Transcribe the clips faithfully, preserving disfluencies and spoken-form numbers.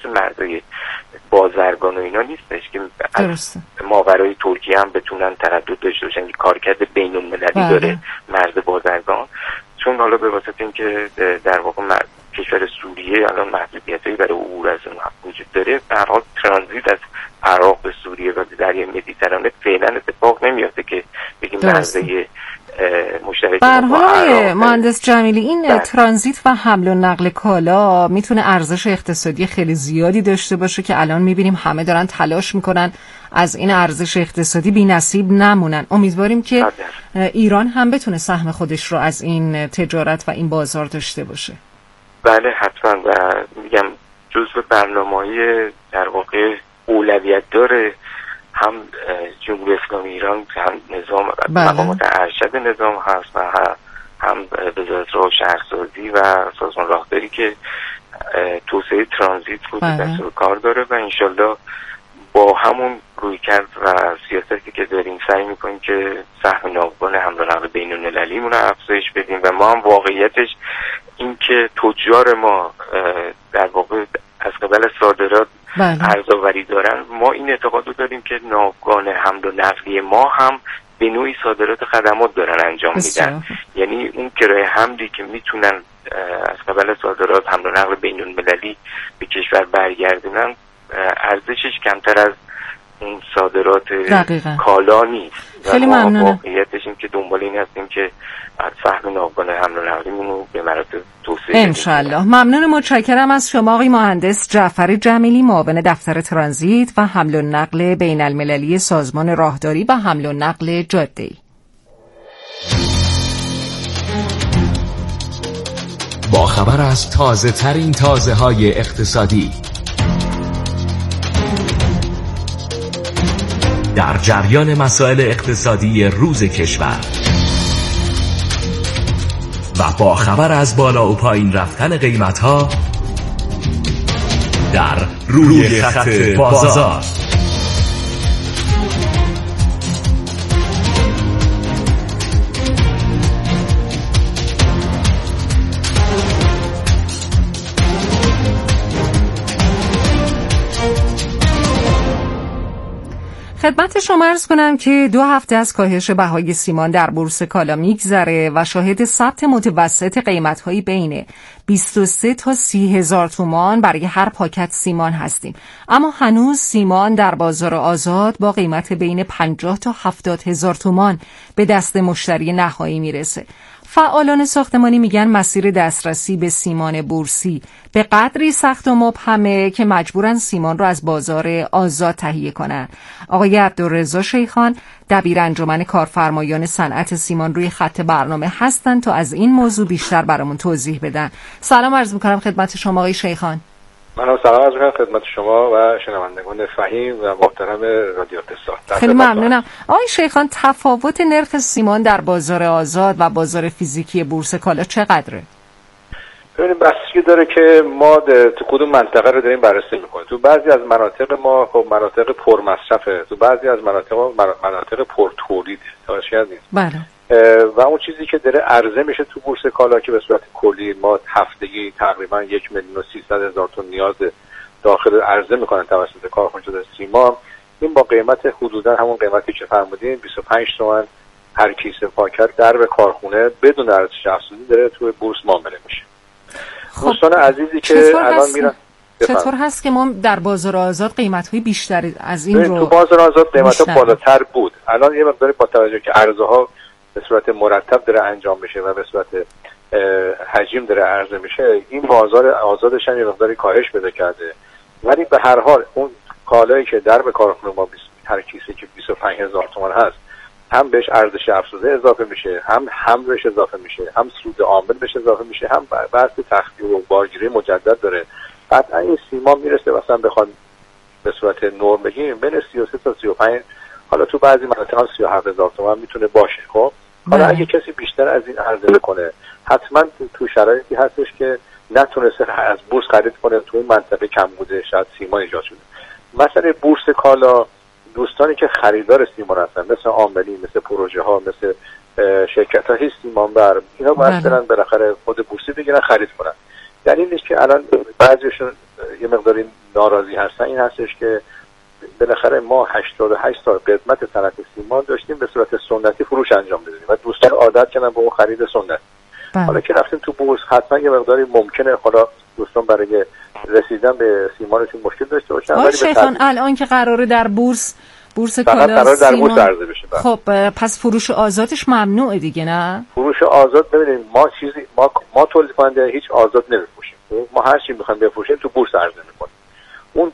مرزهای بازرگان و اینا نیستش که درسته. ماورای ترکیه هم بتونن تردد داشته باشن که کارکرد بین المللی داره مرز بازرگان. چون حالا به واسطه اینکه در واقع کشور سوریه الان محدودیتایی برای عبور از اون وجود داره، در حال ترانزیت از عراق به سوریه و به دریای مدیترانه فعلا اتفاق نمیفته که بگیم مرزهای مشترک با عراق. مهندس جمیلی، این بله. ترانزیت و حمل و نقل کالا میتونه ارزش اقتصادی خیلی زیادی داشته باشه که الان میبینیم همه دارن تلاش میکنن از این ارزش اقتصادی بی نصیب نمونن. امیدواریم که ایران هم بتونه سهم خودش رو از این تجارت و این بازار داشته باشه. بله حتما، و میگم جزو برنامه‌های در واقع اولویت داره هم جمهوری اسلامی ایران، هم نظام مقامات ارشد نظام هست و هم وزارت راه و شهرسازی و سازمان راهداری که توسعه ترانزیت رو دستور کار داره و انشالله با همون رویکرد و سیاستی که داریم سعی میکنیم که سهم ناوگان حمل و نقل بین المللیمون رو افزایش بدیم و ما هم واقعیتش این که تجار ما در واقع از قبل صادرات ارزآوری دارن، ما این اعتقاد رو داریم که ناوگان حمل و نقلی ما هم به نوعی صادرات خدمات دارن انجام میدن. یعنی اون کرایه حملی که میتونن از قبل صادرات حمل و نقل بین المللی به کشور برگردونن ارزشش کمتر از اون صادرات دقیقا. کالا نیست. خیلی ممنونم. واقعیتش این که دنبال این هستیم که از فهم ناوگان حمل و نقلیمون رو به مراتب توسعه انشالله. ممنون، متشکرم از شما آقای مهندس جعفر جمیلی، معاون دفتر ترانزیت و حمل و نقل بین المللی سازمان راهداری و حمل و نقل جاده‌ای. با خبر از تازه ترین تازه های اقتصادی، در جریان مسائل اقتصادی روز کشور و با خبر از بالا و پایین رفتن قیمت‌ها در روی خط بازار. خدمت شما عرض کنم که دو هفته از کاهش بهای سیمان در بورس کالا میگذره و شاهد ثبت متوسط قیمت‌های بین بیست و سه تا سی هزار تومان برای هر پاکت سیمان هستیم. اما هنوز سیمان در بازار آزاد با قیمت بین پنجاه تا هفتاد هزار تومان به دست مشتری نهایی میرسه. فعالان ساختمانی میگن مسیر دسترسی به سیمان بورسی به قدری سخت و مبهمه که مجبورن سیمان رو از بازار آزاد تهیه کنن. آقای عبدالرضا شیخان دبیر انجمن کارفرمایان صنعت سیمان روی خط برنامه هستن تا از این موضوع بیشتر برامون توضیح بدن. سلام عرض میکنم خدمت شما آقای شیخان. من سلام عرض میکنم خدمت شما و شنوندگان فهیم و محترم رادیو اقتصاد. خیلی ممنونم. آقای شیخان، تفاوت نرخ سیمان در بازار آزاد و بازار فیزیکی بورس کالا چقدره؟ ببینید بستگی داره که ما تو کدوم منطقه رو داریم بررسی میکنیم. تو بعضی از مناطق ما خب مناطق پرمصرفه، تو بعضی از مناطق ما مناطق پرتولیده. توجه نیست. بله. و اون چیزی که داره عرضه میشه تو بورس کالا که به صورت کلی ما هفتگی تقریبا یک میلیون و سیصد هزار تن نیاز داخل عرضه میکنن توسط کارخانجات سیمان، این با قیمت حدودا همون قیمتی که فرمودین بیست و پنج تومن هر کیسه پاکت در به کارخونه بدون ارزش افزوده داره تو بورس معامله میشه. خب دوستان عزیزی که الان میرن چطور هست که ما در بازار آزاد قیمت‌های بیشتری از این رو تو بازار آزاد قیمت‌ها بالاتر بود، الان یه مقدار با توجه که عرضه‌ها به صورت مرتب داره انجام میشه و به صورت حجم داره عرضه میشه، این بازار آزادش هم یه مقداری کاهش پیدا کرده. ولی به هر حال اون کالایی که در به کارخونه ما هر کیسه که بیست و پنج هزار تومان هست، هم بهش ارزش افزوده اضافه میشه، هم حمل بهش اضافه میشه، هم سود عامل بهش اضافه میشه، هم بحث تخفیف و بارگیری مجدد داره. قطعا این سیمان میرسه مثلا بخواد به صورت نرم بگیم بین سی و سه تا سی و پنج، حالا تو بعضی مناطق سی و هفت هزار تومان میتونه باشه. خب حالا اگه کسی بیشتر از این عرضه کنه، حتما تو شرایطی هستش که نتونسته از بورس خرید کنه، تو این منطقه کم بوده، شاید سیمان ایجاد شده. مثلا بورس کالا دوستانی که خریدار سیمان هستن، مثل عاملی، مثل پروژه ها، مثل شرکت های سیمان بر، اینا باید برن بالاخره خود بورسی بگیرن خرید کنن. دلیلش که الان بعضیشون یه مقداری ناراضی هستن این هستش که بالاخره ما هشتاد و هشت سال قدمت صنعت سیمان داشتیم به صورت سنتی فروش انجام بدیم و دوستان عادت کردن به اون خرید سنتی. بله. حالا که رفتیم تو بورس حتما یه مقداری ممکنه حالا دوستان برای رسیدن به سیمانشون مشکل داشته باشن. آقای شیخان الان که قراره در بورس بورس کالا قرار در بورس عرضه بشه. خب پس فروش آزادش ممنوعه دیگه نه؟ فروش آزاد ببینید ما چیزی ما ما تولید کننده هیچ آزاد نمی‌فروشیم. ما هر چی می‌خوایم بفروشیم تو بورس عرضه می‌کنیم. اون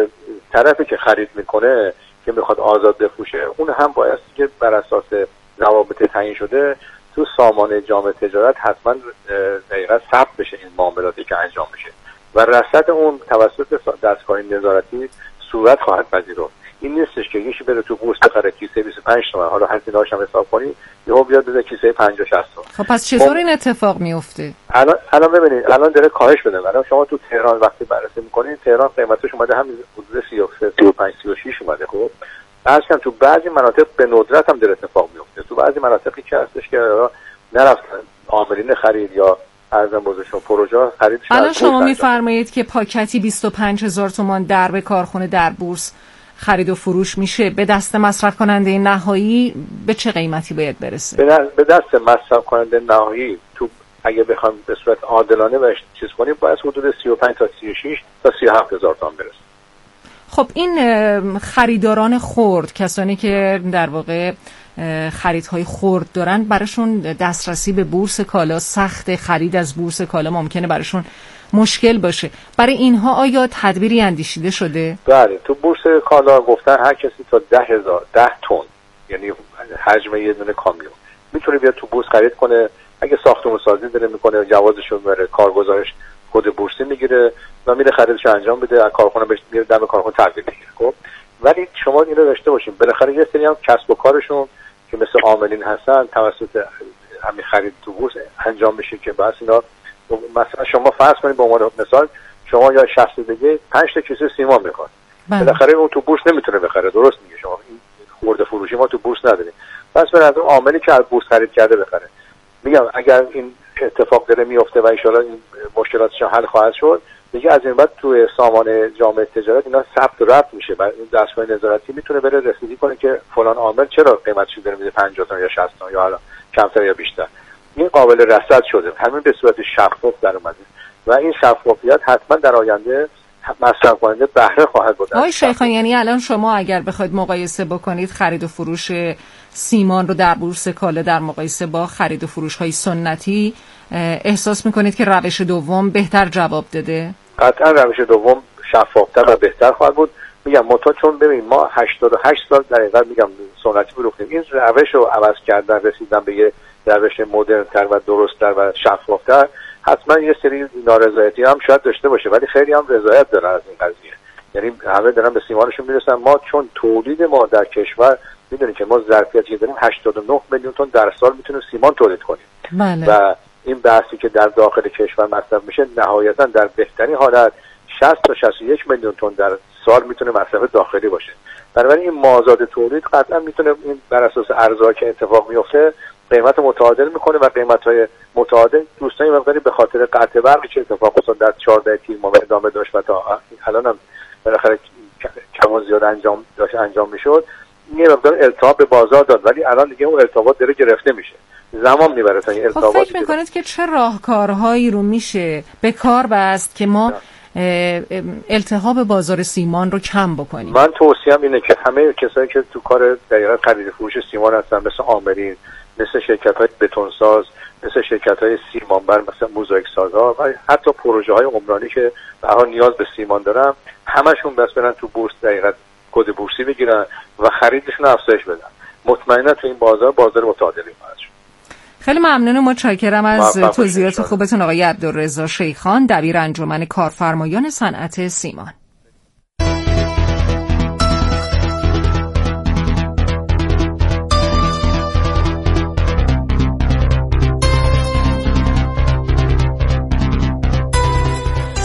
طرفی که خرید میکنه که میخواد آزاد بفروشه اون هم باید که بر اساس ضوابط تعیین شده تو سامانه جامعه تجارت حتما دقیقاً ثبت بشه این معاملاتی که انجام میشه و رصد اون توسط دستگاه نظارتی صورت خواهد پذیرفت. این نیستش که یکی بره تو بورس بخره کیسه بیست و پنج تومن حالا هزینه‌اش هم حساب کنی یهو بیاد بده کیسه پنجاه شصت تومن. خب پس چطور این اتفاق میفته؟ الان الان ببینید الان داره کاهش بده. الان شما تو تهران وقتی بررسی می‌کنید تهران قیمتش اومده همین حدود سی و سه سی و پنج سی و شش اومده. خب اصلا تو بعضی مناطق به ندرت هم داره اتفاق میفته. تو بعضی مناطقی که هستش که نرفتن عاملین خرید یا ارزم بزرگشون پروژه خریدش. الان شما میفرمایید که پاکتی بیست و پنج هزار تومان درب کارخونه در بورس خرید و فروش میشه، به دست مصرف کننده نهایی به چه قیمتی باید برسه؟ به دست مصرف کننده نهایی تو اگه بخوام به صورت عادلانه بهش چیز کنیم باید حدود سی و پنج تا سی و شش تا سی و هفت هزار تومان برسه. خب این خریداران خرد، کسانی که در واقع خریدهای خرد دارن، براشون دسترسی به بورس کالا سخت، خرید از بورس کالا ممکنه براشون مشکل باشه. برای اینها آیا تدبیری اندیشیده شده؟ بله، تو بورس کالا گفتن هر کسی تا ده هزار ده تن یعنی حجم یه دونه کامیون میتونه بیاد تو بورس خرید کنه. اگه ساختمون سازی داره میکنه جوازشو بره کارگزارش کد بورسی میگیره و میره خریدش انجام بده، از کارخونه بهش میره دم کارخونه تحویل میگیره. خب ولی شما اینو داشته باشین بالاخره یه سری هم کسب و کارشون که مثل عاملین هستن توسط همین خرید تو بورس انجام میشه که بس اینا مثلا شما فرض کنید به عنوان مثال شما یا شخص دیگه پنج تا کیسه سیمان میخواد، بالاخره اون تو بورس نمیتونه بخره. درست میگه شما، این خرده فروشی ما تو بورس نداریم. پس برای از اون عاملی که از بورس خرید کرده بخره. میگم اگر این اتفاق داره میفته و ان شاءالله این مشکلاتش حل خواهد شد دیگه از این بعد تو سامانه جامعه تجارت اینا ثبت و رفت میشه و این دستگاه نظارتی میتونه بره رسیدگی کنه که فلان عامل چرا قیمتش داره میده پنجاه تا یا شصت تا یا حالا کمتر یا بیشتر. این قابل رصد شده، همین به صورت شفاف در اومده و این شفافیت حتما در آینده مصرف کننده بهره خواهد بود. آقای شیخان، یعنی الان شما اگر بخواید مقایسه بکنید خرید و فروش سیمان رو در بورس کالا در مقایسه با خرید و فروش های سنتی، احساس میکنید که روش دوم بهتر جواب داده؟ قطعا روش دوم شفافتر و بهتر خواهد بود. میگم متا چون ببین ما هشتاد و هشت سال در حقیقت میگم سنتی فروختیم، این روش رو عوض کردن رسیدن به یه روش مدرن‌تر و درست‌تر و شفافتر حتما یه سری نارضایتی هم شاید داشته باشه ولی خیلی هم رضایت دارن از این قضیه. یعنی همه دارن به سیمانشون میرسن. ما چون تولید ما در کشور میدونید که ما ظرفیتی داریم هشتاد و نه میلیون تن در سال میتونیم سیمان تولید کنیم. بله. و این بحثی که در داخل کشور مصرف میشه نهایتا در بهترین حالت شصت تا شصت و یک میلیون تن در سال میتونه مصرف داخلی باشه. بنابراین این مازاد تولید قطعا میتونه این بر اساس ارزایی که اتفاق میفته قیمت متعادل میکنه و قیمت‌های متعادل دوستان این مقداری به خاطر قطع برق چه اتفاق افتاد در چهارده تیر ماه ادامه داشت و تا الان هم بالاخره کم و زیاد انجام داشت انجام میشد. یه مقدار التهاب به بازار داد ولی الان دیگه اون التهابات داره گرفته میشه، زمان میبره تا این التهابات. خب فکر میکنید که چه راهکارهایی رو میشه به کار بست که ما التهاب بازار سیمان رو کم بکنیم؟ من توصیه‌ام اینه که همه کسایی که تو کار دقیقاً خرید فروش سیمان هستن مثل عاملین، مثل شرکت‌های بتونساز، مثل شرکت‌های سیمانبر، مثل موزاییک سازها و حتی پروژه‌های عمرانی که به هر حال نیاز به سیمان دارن، همشون بس برن تو بورس دقیقاً کد بورسی بگیرن و خریدشون افزایش بدن. مطمئنا تو این بازار بازار متعادلی خواهد شد. خیلی ممنونم، متشکرم از توضیحات خوبتون آقای عبدالرضا شیخان، دبیر انجمن کارفرمایان صنعت سیمان.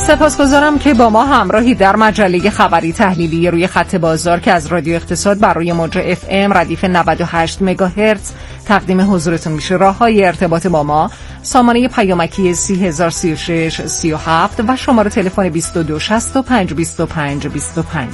سپاسگزارم که با ما همراهی در مجله خبری تحلیلی روی خط بازار که از رادیو اقتصاد بر روی موج اف ام ردیف نود و هشت مگاهرتز تقدیم حضورتون میشه. راههای ارتباط با ما: سامانه پیامکی سی هزار سی و شش سی و هفت و شماره تلفن بیست و دو شصت و پنج بیست و پنج بیست و پنج.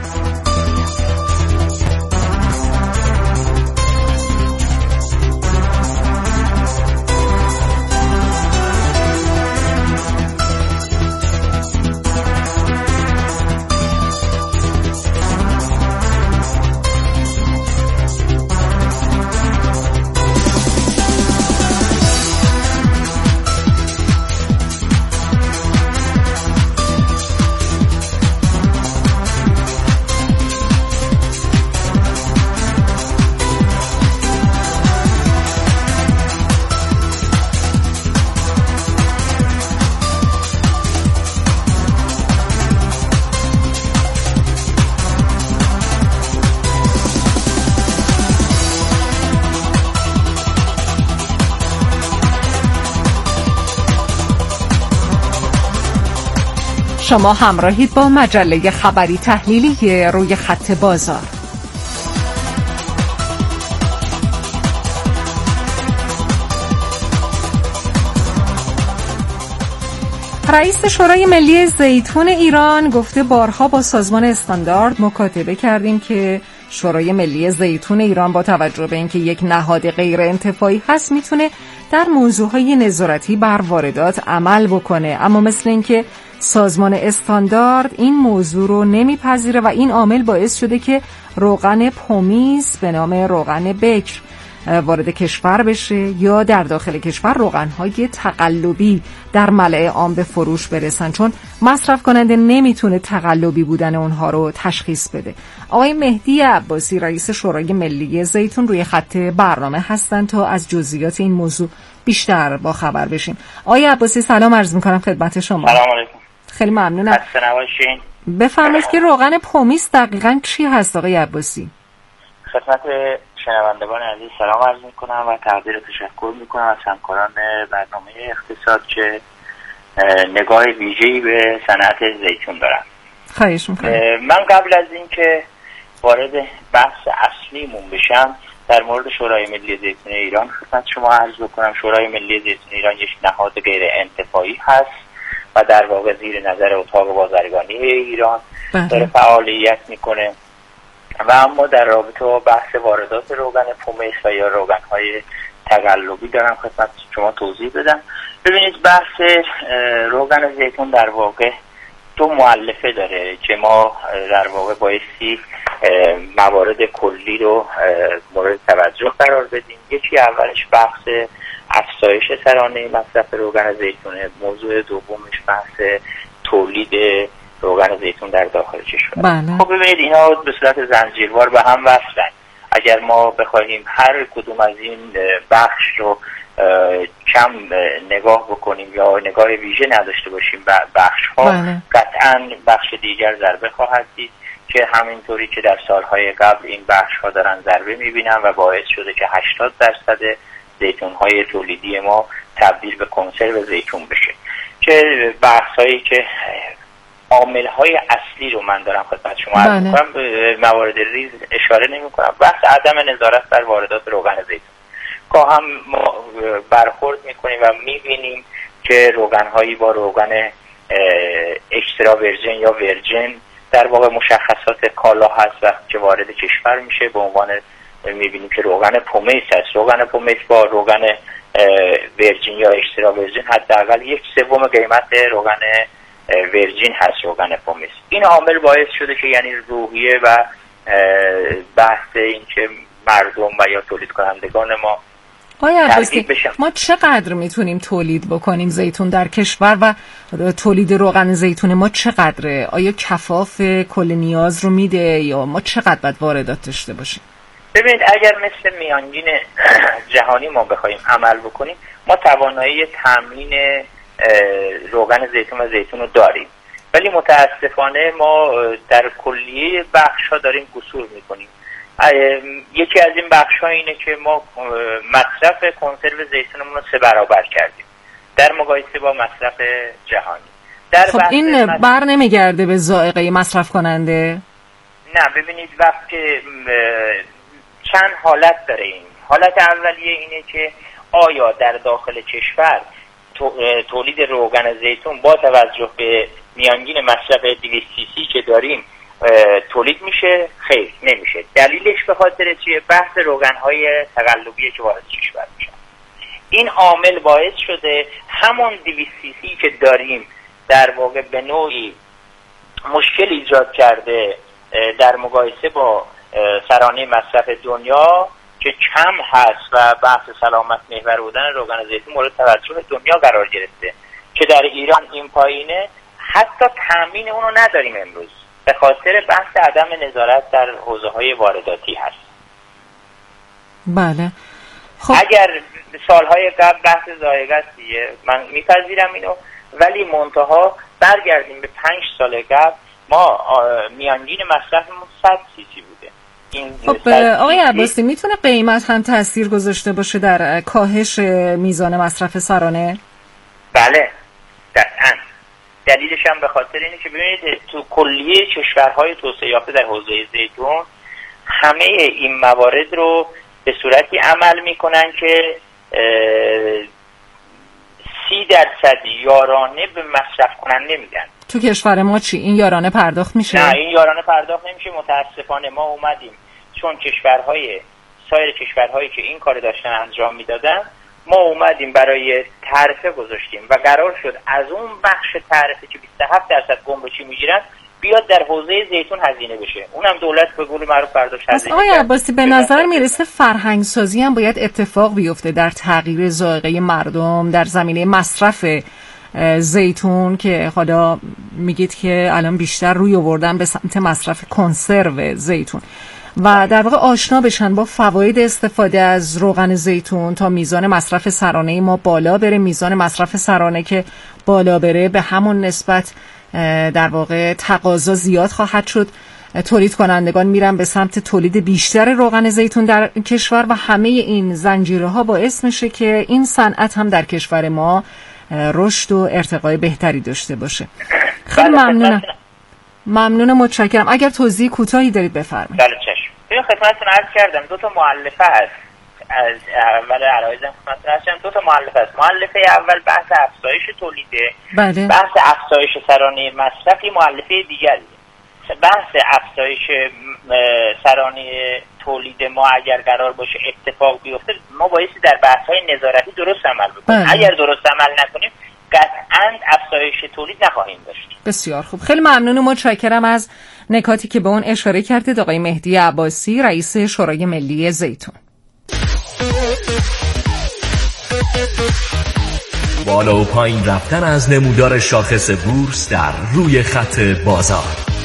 شما همراهید با مجله خبری تحلیلی روی خط بازار. رئیس شورای ملی زیتون ایران گفته بارها با سازمان استاندارد مکاتبه کردیم که شورای ملی زیتون ایران با توجه به اینکه یک نهاد غیر انتفاعی هست میتونه در موضوعهای نظارتی بر واردات عمل بکنه، اما مثل اینکه سازمان استاندارد این موضوع رو نمیپذیره و این عامل باعث شده که روغن پومیز به نام روغن بکر وارد کشور بشه یا در داخل کشور روغن‌های تقلبی در ملأ عام به فروش برسن، چون مصرف کننده نمیتونه تقلبی بودن اونها رو تشخیص بده. آقای مهدی عباسی رئیس شورای ملی زیتون روی خط برنامه هستن تا از جزئیات این موضوع بیشتر با خبر بشیم. آقای عباسی سلام عرض می‌کنم خدمت شما. سلام علیکم. خیلی ممنونم. خسته نباشین. بفرمایید که روغن پومیز دقیقاً چی هست آقای عباسی؟ خدمت شنوندگان عزیز سلام عرض میکنم و تقدیر تشکر میکنم از همکاران برنامه اقتصاد که نگاه ویژه‌ای به صنعت زیتون دارن. خواهش میکنم. من قبل از اینکه وارد بحث اصلیمون بشم در مورد شورای ملی زیتون ایران خدمت شما عرض بکنم شورای ملی زیتون ایران یک نهاد غیر انتفاعی هست و در واقع زیر نظر اتاق بازرگانی ایران بله. داره فعالیت میکنه و اما در رابطه با بحث واردات روغن پومیز و یا روغن‌های تقلبی دارم خدمت شما توضیح بدم. ببینید بحث روغن زیتون در واقع دو مؤلفه داره که ما در واقع بایستی موارد کلی رو مورد توجه قرار بدیم. یکی اولش بحث افزایش سرانه مصرف روغن زیتونه، موضوع دومش بحث تولید روغن زیتون در داخل کشور. بله. خب ببینید اینا به صورت زنجیروار به هم وصلن. اگر ما بخوایم هر کدوم از این بخش رو کم نگاه بکنیم یا نگاه ویژه نداشته باشیم بخش ها بله. قطعا بخش دیگر ضربه خواهد دید که همینطوری که در سالهای قبل این بخش ها دارن ضربه میبینن و باعث شده که هشتاد درصد زیتون های تولیدی ما تبدیل به کنسرو زیتون بشه. که بحث هایی که عامل های اصلی رو من دارم خدمت شما عرض می‌کنم، موارد ریز اشاره نمی‌کنم. بحث عدم نظارت بر واردات روغن زیتون که هم ما برخورد می‌کنیم و می‌بینیم که روغن هایی با روغن اکسترا ورجن یا ورجن در واقع مشخصات کالا هست و که وارد کشور میشه به عنوان می‌بینیم که روغن پومیز هست. روغن پومیز با روغن ورجن یا اکسترا ورجن حداقل یک سوم قیمت روغن ورجین هست روغن پومیز. این عامل باعث شده که یعنی روحیه و بحث این که مردم و یا تولید کنندگان ما آیا عباسی ما چقدر میتونیم تولید بکنیم زیتون در کشور و تولید روغن زیتون ما چقدره؟ آیا کفاف کل نیاز رو میده یا ما چقدر باید واردات داشته باشیم؟ ببینید اگر مثل میانگین جهانی ما بخوایم عمل بکنیم ما توانایی تامین روغن زیتون و زیتون رو داریم، ولی متاسفانه ما در کلیه بخش ها داریم قصور میکنیم. یکی از این بخش ها اینه که ما مصرف کنسرو زیتونمون رو سه برابر کردیم در مقایسه با مصرف جهانی در خب این بر نمیگرده به ذائقه مصرف کننده؟ نه ببینید وقتی چند حالت داره این. حالت اولیه اینه که آیا در داخل کشور تولید روغن زیتون با توجه به میانگین مصرف دویست سی سی که داریم تولید میشه؟ خیر نمیشه. دلیلش به خاطر چیه؟ بحث روغن‌های تقلبی که وارد کشور میشن. این عامل باعث شده همون دویست سی سی که داریم در واقع به نوعی مشکل ایجاد کرده در مقایسه با سرانه مصرف دنیا که کم هست و بحث سلامت محور بودن روغن زیتون مورد توجه دنیا قرار گرفته که در ایران این پایینه. حتی تامین اونو نداریم امروز به خاطر بحث عدم نظارت در حوزه‌های وارداتی هست. بله. خب اگر سالهای قبل بحث ذائقه است دیگه من میپذیرم اینو، ولی منتها برگردیم به پنج سال قبل ما میانگین مصرفمون صد سی سی بوده. خب آقای عباسی میتونه قیمت هم تاثیر گذاشته باشه در کاهش میزان مصرف سرانه؟ بله قطعاً. دلیلش هم به خاطر اینه که ببینید تو کلیه کشورهای توسعه یافته در حوزه زیتون همه این موارد رو به صورتی عمل میکنن که سی درصد یارانه به مصرف کننده میدن. تو کشور ما چی؟ این یارانه پرداخت میشه؟ نه این یارانه پرداخت نمیشه. متاسفانه ما اومدیم چون کشورهای سایر کشورهایی که این کار داشتن انجام میدادن ما اومدیم برای تعرفه گذاشتیم و قرار شد از اون بخش تعرفه که بیست و هفت درصد گمرکی میگیرن بیاد در حوزه زیتون هزینه بشه. اونم دولت به قول معروف برداشت هزینه. آقای عباسی به نظر میرسه فرهنگ سازی هم باید اتفاق بیفته در تغییر ذائقه مردم در زمینه مصرف زیتون که حالا میگید که الان بیشتر روی آوردن به سمت مصرف کنسرو زیتون و در واقع آشنا بشن با فواید استفاده از روغن زیتون تا میزان مصرف سرانه ما بالا بره. میزان مصرف سرانه که بالا بره به همون نسبت در واقع تقاضا زیاد خواهد شد. تولید کنندگان میرن به سمت تولید بیشتر روغن زیتون در کشور و همه این زنجیره ها باعث میشه که این صنعت هم در کشور ما رشد و ارتقای بهتری داشته باشه. خیلی ممنونم. ممنونم، متشکرم. اگر توضیح کوتاهی دارید بفرمایید. بله چشم. ببین خدمتتون عرض کردم دو تا مؤلفه هست. از اول عرایزم خدمتتون عرض کردم دو تا مؤلفه هست. مؤلفه اول بحث افزایش تولیده. بله. بحث افزایش سرانه مصرفی مؤلفه دیگری. بحث افزایش سرانه تولید ما اگر قرار باشه اتفاق بیفته ما بایستی در بحث‌های نظارتی درست عمل بکنیم. بله. اگر درست عمل نکنیم قطعاً افزایش تولید نخواهیم داشت. بسیار خوب. خیلی ممنون و متشکرم از نکاتی که به اون اشاره کردید آقای مهدی عباسی، رئیس شورای ملی زیتون. بالا و پایین رفتن از نمودار شاخص بورس در روی خط بازار.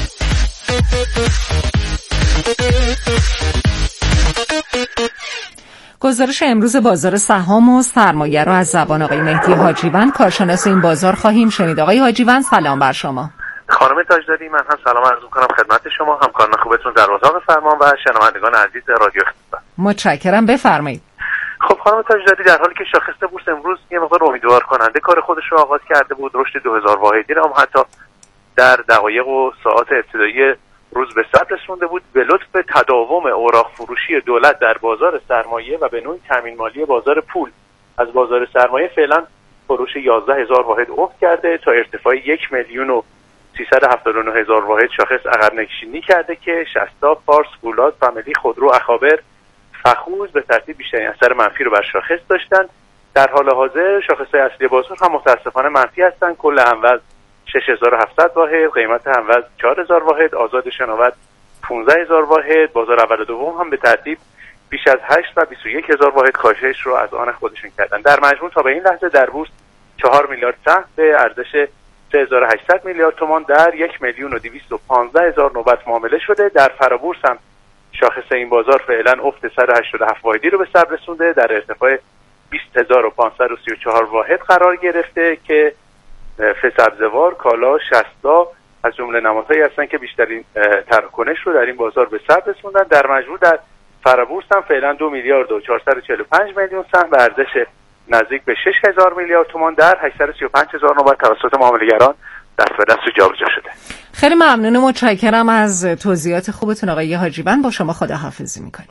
گزارش امروز بازار سهام و سرمایه را از زبان آقای مهدی حاجیوند کارشناس این بازار خواهیم شنید. آقای حاجیوند سلام بر شما. خانم تاجداری من هم سلام عرض می‌کنم خدمت شما، همکاران خوبتون در اتاق فرمان و شنوندگان عزیز رادیو خدمت. متشکرم، بفرمایید. خب خانم تاجداری در حالی که شاخص بورس امروز یه مقدار امیدوار کننده کار خودش رو آغاز کرده بود، رشد دو هزار واحدی رو هم حتی در دقایق و ساعات ابتدایی روز به ثبت رسونده بود، به لطف تداوم اوراق فروشی دولت در بازار سرمایه و به نوعی تامین مالی بازار پول از بازار سرمایه فعلا فروش یازده هزار واحد افت کرده تا ارتفاع یک میلیون و سیصد و هفتاد و نه هزار واحد شاخص عقب نشینی کرده که شصتا، فارس، فولاد، فامیلی، خودرو، اخابر، فخوز به ترتیب بیشترین اثر منفی رو بر شاخص داشتن. در حال حاضر شاخص‌های اصلی بازار هم متأسفانه منفی هستند. کل هموز شش هزار و هفتصد واحد، قیمت هموز چهار هزار واحد، آزاد شناوت پانزده هزار واحد. بازار اول و دوم هم به ترتیب بیش از هشت و بیست و یک هزار واحد کاهش رو از آن خودشون کردن. در مجموع تا به این لحظه در بورس چهار میلیارد سهم به ارزش سه هزار و هشتصد میلیارد تومان در یک میلیون و دویست و پانزده هزار نوبت معامله شده. در فرابورس هم شاخص این بازار فعلا افت صد و هشتاد و هفت واحدی رو به ثبت رسونده، در ارتفاع بیست هزار و پانصد و سی و چهار واحد قرار گرفته که فسبزوار، کالا، شصتا از جمله نمادهایی هستن که بیشترین تراکنش رو در این بازار به ثبت رسوندن. در مجموع در فرابورس هم فعلا دو میلیارد و چهارصد و چهل و پنج میلیون سهم به ارزش نزدیک به شش هزار میلیارد تومان در هشتصد و سی و پنج هزار نوبت توسط معامله‌گران دست به دست جابجا شده. خیلی ممنون، متشکرم از توضیحات خوبتون آقای حاجیبند. با شما خداحافظی میکنیم.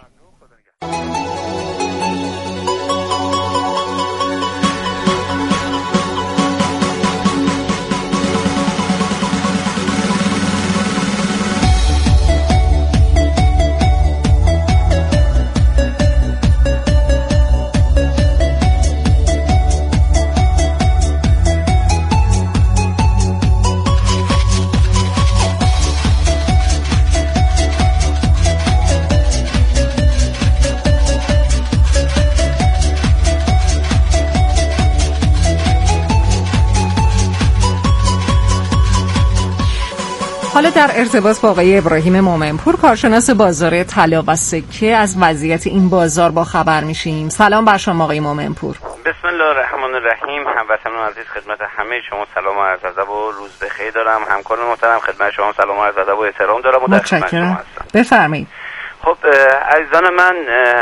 حالا در ارتباط با آقای ابراهیم مومنپور، کارشناس بازار طلا و سکه، از وضعیت این بازار با خبر میشیم. سلام بر شما آقای مومنپور. بسم الله الرحمن الرحیم. هموطنان عزیز، خدمت همه شما سلام و عرض ادب و روز بخیر دارم. همکار محترم خدمت شما سلام و عرض ادب و احترام دارم و در خدمت شما هستم. بفرمایید. خب عزیزان من،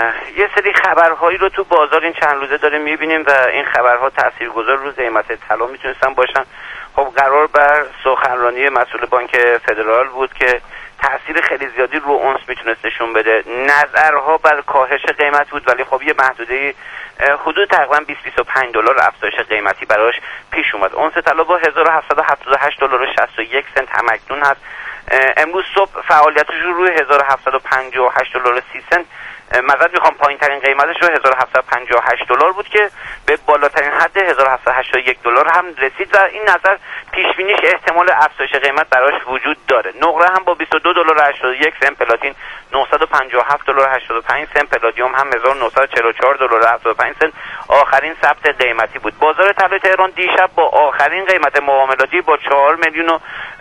یه سری خبرهایی رو تو بازار این چند روزه داریم میبینیم و این خبرها تاثیرگذار رو قیمت طلا میتونستن باشن. خب قرار بر سخنرانی مسئول بانک فدرال بود که تأثیر خیلی زیادی رو اونس میتونست نشون بده. نظرها بر کاهش قیمت بود، ولی خب یه محدوده حدود تقریبا بیست تا بیست و پنج دلار افزایش قیمتی براش پیش اومد. اونس طلا با هزار و هفتصد و هفتاد و هشت دلار و شصت و یک سنت همکنون هست. امروز صبح فعالیتش رو روی هزار و هفتصد و پنجاه و هشت دلار و سی سنت، معذرت میخوام، پایین ترین قیمتش رو هزار و هفتصد و پنجاه و هشت دلار بود که به بالاترین حد هزار و هفتصد و هشتاد و یک دلار هم رسید و این نظر پیش بینیش احتمال افزایش قیمت براش وجود داره. نقره هم با بیست و دو دلار و هشتاد و یک سنت، پلاتین نهصد و پنجاه و هفت دلار و هشتاد و پنج سنت، پلادیوم هم هزار و نهصد و چهل و چهار دلار و هفتاد و پنج سنت آخرین ثبت قیمتی بود. بازار طلای تهران دیشب با آخرین قیمت معاملاتی با چهار میلیون و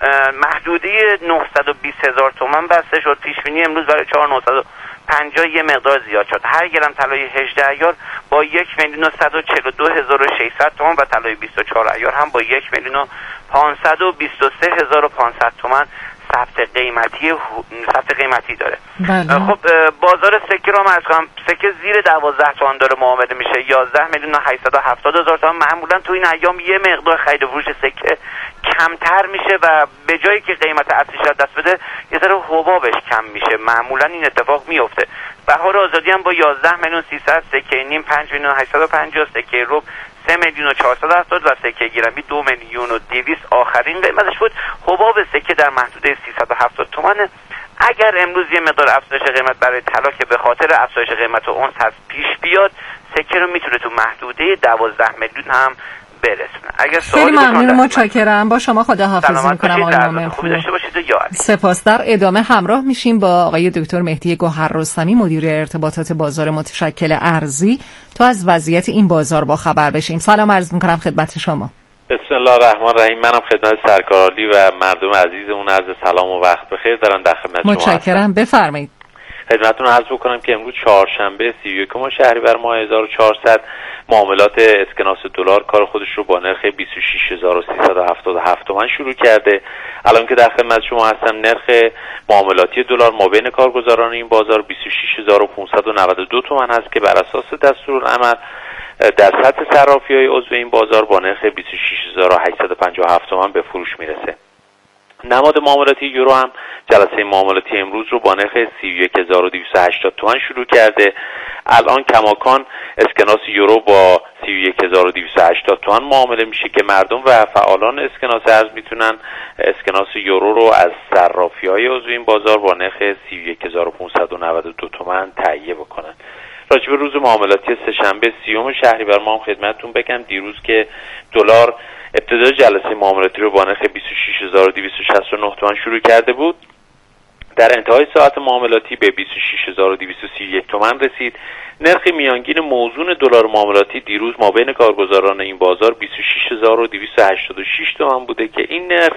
محدوده نهصد و بیست هزار تومان بسته شد. پیش بینی امروز برای چهار نهصد و پنجاه یه مقدار زیاد شد. هر گرم طلای هجده ایار با یک میلیون و صد و چهل و دو هزار و ششصد تومان و طلای بیست و چهار ایار هم با یک میلیون و پانصد و بیست و سه هزار و پانصد تومان ثبت قیمتی ثبت قیمتی داره. بله. خب بازار سکه رو عرض کنم، سکه زیر دوازده تومان داره معامله میشه، یازده میلیون و هشتصد و هفتاد هزار تومان. معمولا تو این ایام یه مقدار خرید و فروش سکه کمتر میشه و به جایی که قیمت اصلیش رو دست بده یه ذره حبابش کم میشه. معمولا این اتفاق میفته. بهار آزادی هم با یازده میلیون و سیصد، سکه نیم پنج میلیون و هشتصد و پنجاه، سکه ربع سه میلیون و چهارصد و هفتاد و سکه گرمی دو میلیون و دویست آخرین قیمتش بود. حباب سکه در محدوده سیصد و هفتاد تومانه. اگر امروز یه مقدار افزایش قیمت برای طلا که به خاطر افزایش قیمت اونس هست پیش بیاد، سکه رو میتونه تو محدوده دوازده میلیون هم برسونه. اگر خیلی ممنون، متشکرم. با شما خداحافظی میکنم آقای مومنپور. سپاس. در ادامه همراه میشیم با آقای دکتر مهدی گوهر رستمی، مدیر ارتباطات بازار متشکل ارزی، تا از وضعیت این بازار با خبر بشیم. سلام عرض میکنم خدمت شما. بسم الله الرحمن الرحیم. منم خدمت سرکار عالی و مردم عزیزمون عرض سلام و وقت بخیر دارن در خدمت شما. متشکرم، بفرمایید. خدمتتون عرض بکنم که امروز چهارشنبه سی و یکم شهریور ماه هزار و چهارصد معاملات اسکناس دلار کار خودش رو با نرخ بیست و شش هزار و سیصد و هفتاد و هفت تومان شروع کرده. الان که در خدمت شما هستم، نرخ معاملاتی دلار مابین کارگزاران این بازار بیست و شش هزار و پانصد و نود و دو تومان هست که بر اساس دستورالعمل در سطح صرافی‌های عضو این بازار با نرخ بیست و شش هزار و هشتصد و پنجاه و هفت تومان به فروش میرسه. نماد معاملاتی یورو هم جلسه معاملاتی امروز رو با نرخ سی و یک هزار و دویست و هشتاد تومان شروع کرده. الان کماکان اسکناس یورو با سی و یک هزار و دویست و هشتاد تومان معامله میشه که مردم و فعالان اسکناس ارز میتونن اسکناس یورو رو از صرافی‌های عضو این بازار با نرخ سی و یک هزار و پانصد و نود و دو تومان تهیه بکنن. راجب روز معاملاتی سه‌شنبه سیوم شهریور ما هم خدمتتون بگم دیروز که دلار ابتدای جلسه معاملاتی رو با نرخ بیست و شش هزار و دویست و شصت و نه تومان شروع کرده بود. در انتهای ساعت معاملاتی به بیست و شش هزار و دویست و سی و یک تومان رسید. نرخ میانگین موزون دلار معاملاتی دیروز مابین کارگزاران این بازار بیست و شش هزار و دویست و هشتاد و شش تومان بوده که این نرخ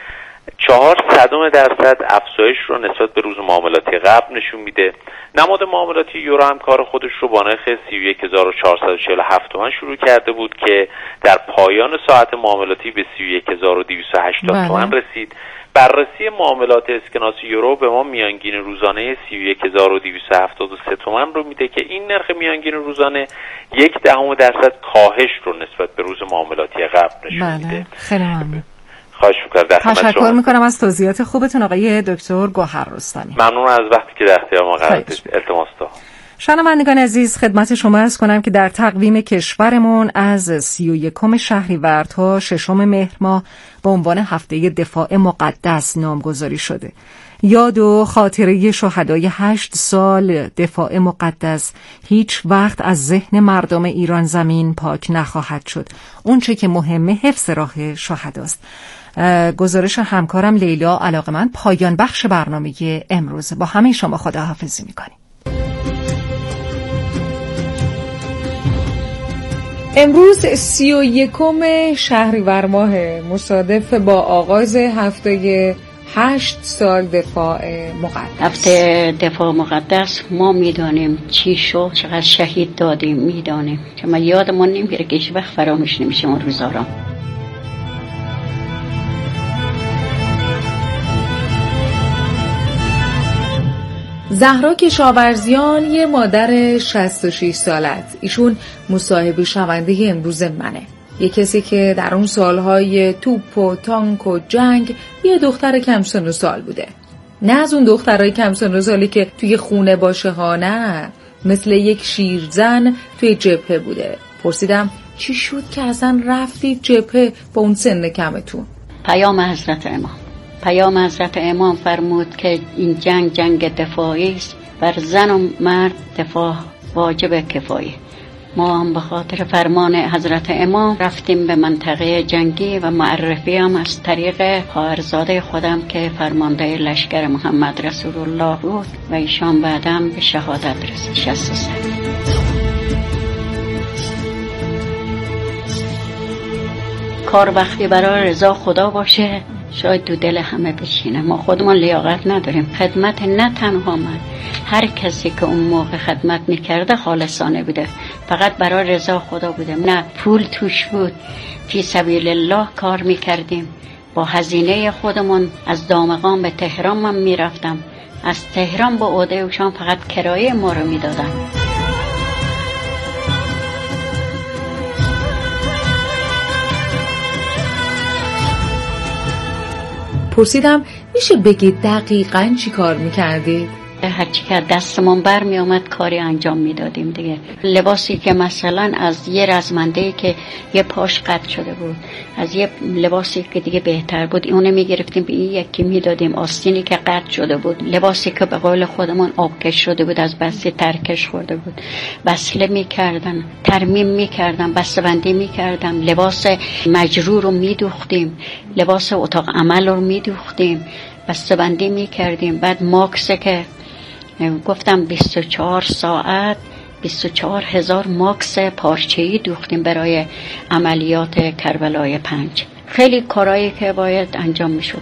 چهار صدم درصد افزایش رو نسبت به روز معاملاتی قبل نشون میده. نماد معاملاتی یورو هم کار خودش رو با نرخ سی و یک هزار و چهارصد و چهل و هفت تومان شروع کرده بود که در پایان ساعت معاملاتی به سی و یک هزار و دویست و هشتاد تومان رسید. بررسی معاملات اسکناس یورو به ما میانگین روزانه سی و یک هزار و دویست و هفتاد و سه تومان رو میده که این نرخ میانگین روزانه یک دهم درصد کاهش رو نسبت به روز معاملاتی قبل نشون میده. خیلی ممنون. خواهش می‌کنم. در خدمت شما. تشکر می‌کنم از توضیحات خوبتون آقای دکتر گوهر رستمی. ممنون از وقتی که در اختیار ما قرار دادید. التماس دارم. شنوندگان عزیز، خدمت شما عرض کنم که در تقویم کشورمون از سی و یکم شهریور تا ششم مهر ماه به عنوان هفته دفاع مقدس نامگذاری شده. یاد و خاطره شهدای هشت سال دفاع مقدس هیچ وقت از ذهن مردم ایران زمین پاک نخواهد شد. اون چه که مهمه حفظ راه شهداست. گزارش همکارم لیلا علاقمند پایان بخش برنامه امروز. با همه شما خداحافظی میکنیم. امروز سی و یکم شهریور ماه، مصادف با آغاز هفته هشت سال دفاع مقدس. هفته دفاع مقدس ما میدانیم چی شد، چقدر شهید دادیم میدانیم که ما یادمون نمیره که هیچ وقت فراموش نمیشه اون روزا. زهرا کشاورزیان یه مادر شصت و شش سالت، ایشون مصاحبه شونده امروز منه. یه کسی که در اون سالهای توپ و تانک و جنگ یه دختر کم سن و سال بوده. نه از اون دخترای کم سن و سالی که توی خونه باشه ها، نه، مثل یک شیرزن توی جبهه بوده. پرسیدم چی شد که اصلا رفتید جبهه با اون سن کمتون؟ پیام حضرت امام پیام حضرت امام فرمود که این جنگ جنگ دفاعی است، بر زن و مرد دفاع واجب کفایه. ما هم به خاطر فرمان حضرت امام رفتیم به منطقه جنگی و معرفی هم از طریق خواهرزاده خودم که فرمانده لشکر محمد رسول الله بود و ایشان بعدم به شهادت رسید. شصت سال. کار وقتی برای رضا خدا باشه شاید دو دل همه بشینه. ما خودمون لیاقت نداریم. خدمت نه تنها من، هر کسی که اون موقع خدمت میکرده خالصانه بوده، فقط برای رضا خدا بوده، نه پول توش بود. فی سبیل الله کار میکردیم. با هزینه خودمون از دامغان به تهران من میرفتم، از تهران با عهده اوشان فقط کرایه ما رو میدادن. پرسیدم میشه بگید دقیقاً چی کار میکردید؟ هرچی که دستمون بر می آمد کاری انجام میدادیم دیگه. لباسی که مثلا از یه رزمنده‌ای که یه پاش قطع شده بود، از یه لباسی که دیگه بهتر بود، اونو میگرفتیم به این یکی میدادیم. آستینی که قطع شده بود، لباسی که به قول خودمون آبکش شده بود، از بسته ترکش خورده بود، بسله میکردن، ترمیم میکردن، بسته‌بندی میکردن. لباس مجرور رو میدوختیم، لباس اتاق عمل رو میدوختیم، بسته‌بندی میکردیم. بعد ماکس که گفتم بیست و چهار ساعت بیست و چهار هزار ماکس پارچه‌ای دوختیم برای عملیات کربلای پنج. خیلی کارهایی که باید انجام میشد.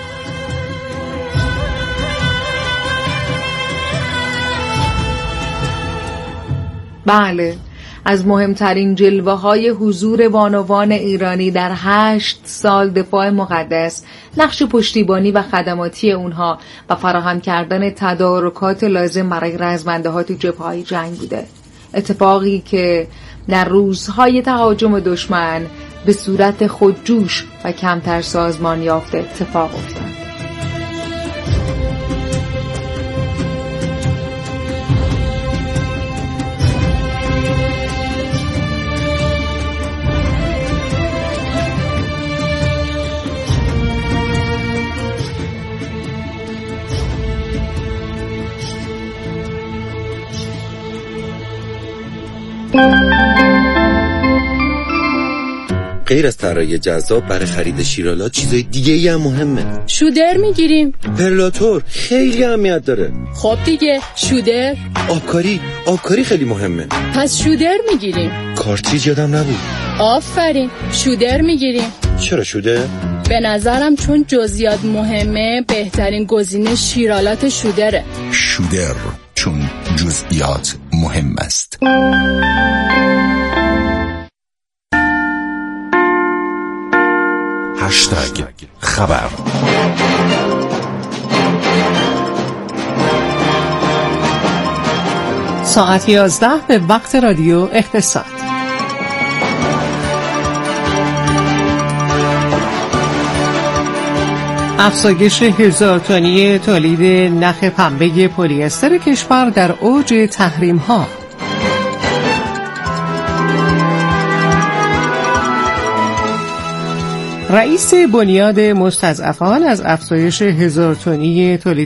بله، از مهمترین جلوه های حضور بانوان ایرانی در هشت سال دفاع مقدس، نقش پشتیبانی و خدماتی اونها و فراهم کردن تدارکات لازم برای رزمنده تو جبهه‌های جنگ بوده. اتفاقی که در روزهای تهاجم دشمن به صورت خودجوش و کمتر سازمان یافته اتفاق افتاد. غیر از طراحی جذاب برای خرید شیرالات چیزای دیگه ای هم مهمه. شودر میگیریم. پرلاتور خیلی اهمیت داره. خب دیگه شودر. آبکاری آبکاری خیلی مهمه. پس شودر میگیریم. کارتریج یادم نبود. آفرین، شودر میگیریم. چرا شودر؟ به نظرم چون جزئیات مهمه بهترین گزینه شیرالات شودره. شودر چون جزئیات مهم است. هشتگ خبر. ساعت یازده به وقت رادیو اقتصاد. افزایش هزار تنی تولید نخ پنبه پلی استر کشور در اوج تحریم ها. رئیس بنیاد مستضعفان از افزایش هزار تنی تولید